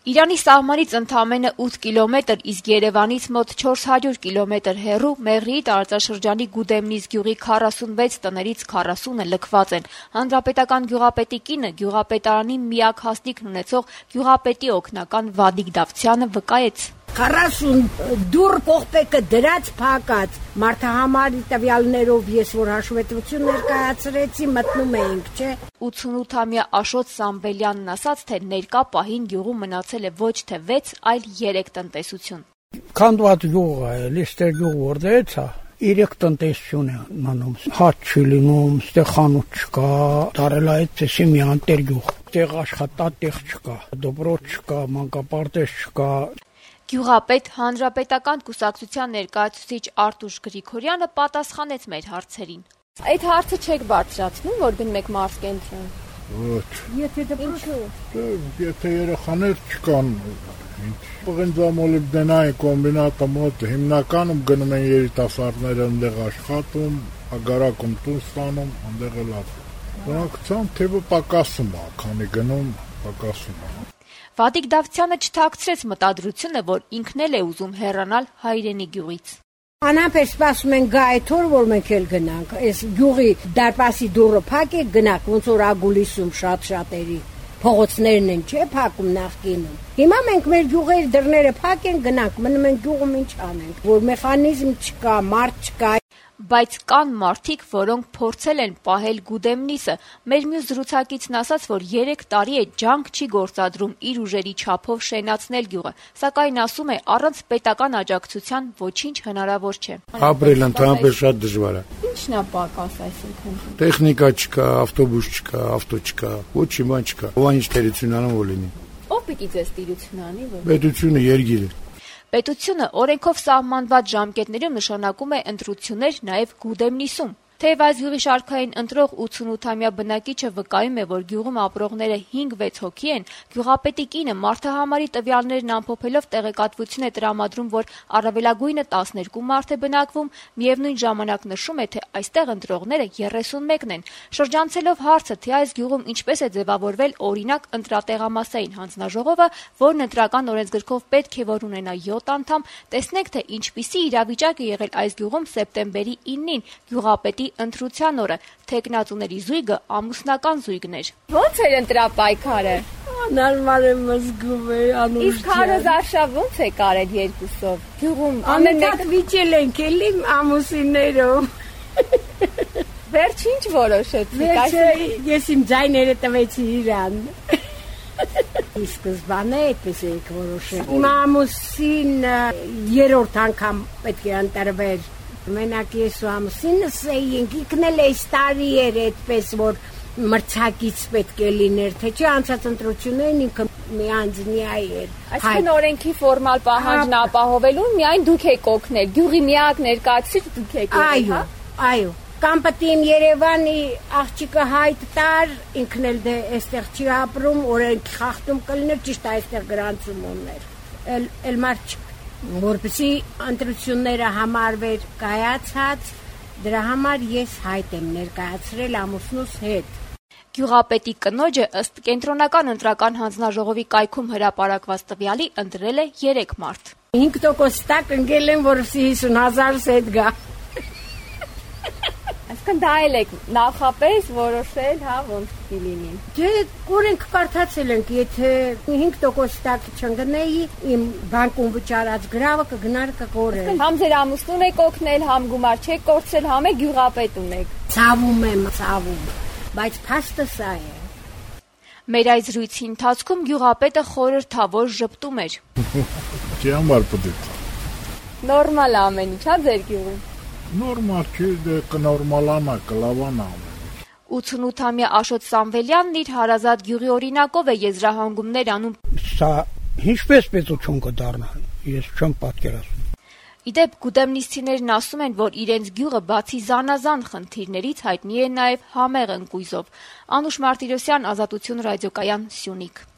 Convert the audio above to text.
Իրանի սահմանից ընդամենը 8 կիլոմետր, իսկ Երևանից մոտ 400 կիլոմետր հեռու Մեղրիի տարածաշրջանի Գուդեմնիզ գյուղի 46 տներից 40-ը լքված են։ Հանրապետական գյուղապետի կինը գյուղապետարանի միակ հասնիքն ունեցող գյուղապետի օգնական Վադիկ Դավթյանը վկայեց. 40 դուռ կողպեկը դրած փակած մարդահամարի տվյալներով ես որ հաշվետվություն ներկայացրեցի մտնում էինք, չէ։ 88-ամյա Աշոտ Սամվելյանն ասաց, թե ներկա պահին գյուղում մնացել է ոչ թե 6, այլ 3 տնտեսություն։ Քանդված գյուղ է, լիստեր գյուղ որտեղից է։ 3 տնտեսություն է մնում, հաց չի լինում, ստեղ խանութ չկա, դարել է այդպեսի մի անտեր գյուղ։ Տեղ աշխատատեղ չկա, դոպրոց չկա, մանկապարտեզ չկա։ Գյուղապետ հանրապետական կուսակցության ներկայացուցիչ Արտուշ Գրիգորյանը պատասխանեց մեր հարցերին։ Այդ հարցը չեք բարձրացնում, որ գնում եք մարզկենտրոն։ Ոչ։ Եթե երեխաներ չկան, պղնձամոլիբդենային կոմբինատը մոտ հիմնականում գնում են երիտասարդները այնտեղ աշխատում, ագարակում տուն ստանում, այնտեղ էլ բնակչության թիվը պակասում է, քանի գնում պակասում է։ Վադիկ Դավթյանը չթաքցրեց մտադրությունը, որ ինքն էլ է ուզում հեռանալ հայրենի գյուղից։ Անապեր սպասում են գա այդ օր, որ մենք էլ գնանք։ Այս գյուղի դարպասի դուռը փակ է, գնանք, ոնց որ ագուլիսում շատ-շատերի փողոցներն են, չէ, փակում նախկինում։ Հիմա մենք մեր գյուղերի դռները փակ են, գնանք, մնում են գյուղում ինչ անենք, որ մեխանիզմ չկա, մարդ չկա։ Բայց կան մարդիկ, որոնք փորձել են պահել Գուդեմնիսը։ Մեր մյուս զրուցակիցն ասաց, որ 3 տարի է ջանք չի գործադրում իր ուժերի չափով շենացնել գյուղը, սակայն ասում է, առանց պետական աջակցության ոչինչ հնարավոր չէ։ Ապրել ընդհանրապես շատ դժվար է։ Ինչն է պակաս այսինքն։ Տեխնիկա չկա, ավտոբուս չկա, ավտո չկա, ոչ մի բան չկա։ Ո՞վ ինչ տերություն անում որ լինի։ Ո՞վ պիտի ձեզ տիրություն անի, որ։ Պետությունը երգիր է։ Պետությունը օրենքով սահմանված ժամկետներում նշանակում է ընտրություններ նաև Գուդեմնիսում։ Թեև այս գյուղի շարքային ընտրող 88-ամյա բնակիչը վկայում է, որ գյուղում ապրողները 5-6 հոգի են, գյուղապետի կինը մարդահամարի տվյալներն ամփոփելով տեղեկատվություն է տրամադրում, որ առավելագույնը 12 մարդ է բնակվում, միևնույն ժամանակ նշում է, թե այստեղ ընտրողները 31-ն են։ Շրջանցելով հարցը, թե այս գյուղում ինչպես է ձևավորվել օրինակ ընտրատեղամասային հանձնաժողովը, որն ընտրական օրենսգրքով պետք է որ ունենա 7 անդամ, տեսնենք, թե ինչպիսի իրավիճակ է եղել այս գյուղում սեպտեմբերի 9-ին գյուղապետի ընտրության օրը, թեկնածուների զույգը ամուսնական զույգն էր։ Ո՞նց էր ընտրապայքարը։ Նորմալ եմ զգում է անուշ։ Իսկ քարոզարշավ ո՞նց է կարել երկուսով։ Գյուղում ամեն մեկ վիճել ենք էլի ամուսիններով։ Վերջ ինչ որոշեցիք։ Ես իմ ձայները տվեցի իրան։ Սկզբանե այդպես էինք որոշել։ Իմ ամուսինը 3-րդ անգամ պետք է ընտրվեր։ Մենակ ես ու ամուսինս էինք, ինքնել այս տարի էր այդպես, որ մրցակից պետք է լիներ, թե չէ անցած ընտրություններին ինքը մի անձնյա էր։ Այսինքն օրենքի ֆորմալ պահանջն ապահովելուն միայն դուք եք օգնել, գյուղի միակ ներկայացուցիչ դուք եք եղել, հա։ Այո, կամ պետք է Երևանի աղջիկը հայտ տար, ինքն էլ դե այստեղ չի ապրում, օրենքի խախտում կլիներ, ճիշտ այստեղ գրանցում ուներ։ Էլ մարդ որպեսզի ընտրությունները համարվեր կայացած, դրա համար ես հայտ եմ ներկայացրել ամուսնուս հետ։ Գյուղապետի կնոջը ըստ կենտրոնական ընտրական հանձնաժողովի կայքում հրապարակված տվյալի ընտրել է 3 մարդ։ 5% տակ ընկել են, որպեսզի 50,000 հետ գա։ Այսինքն դա էլ եք նախապես որոշել, հա, ոնց կլինի։ Դե օրենք կարդացել ենք, եթե 5% տակ չընկնեի, իմ բանկում վճարած գրավը կգնար կկորել։ Համ ձեր ամուսնուն եք օգնել, համ գումար չեք կորցրել, համ է գյուղապետ ունեք։ Ցավում եմ, բայց փաստը սա է։ Մեր այս զրույցի ընթացքում գյուղապետը խորհրդավոր ժպտում էր։ Չի համար պետք։ Նորմալ ամեն ինչ, հա, ձեր գյուղում։ Նորմալ չի, դե կնորմալանա, կլավանա։ 88-ամյա Աշոտ Սամվելյանն իր հարազատ գյուղի օրինակով է եզրահանգումներ անում։ Սա ինչպես պետություն կդառնա, ես չեմ պատկերացնում։ Իդեպ Գուդեմնիսցիներն ասում են, որ իրենց գյուղը բացի զանազան խնդիրներից հայտնի է նաև համեղ ընկույզով։ Անուշ Մարտիրոսյան, Ազատություն ռադիոկայան, Սյունիք։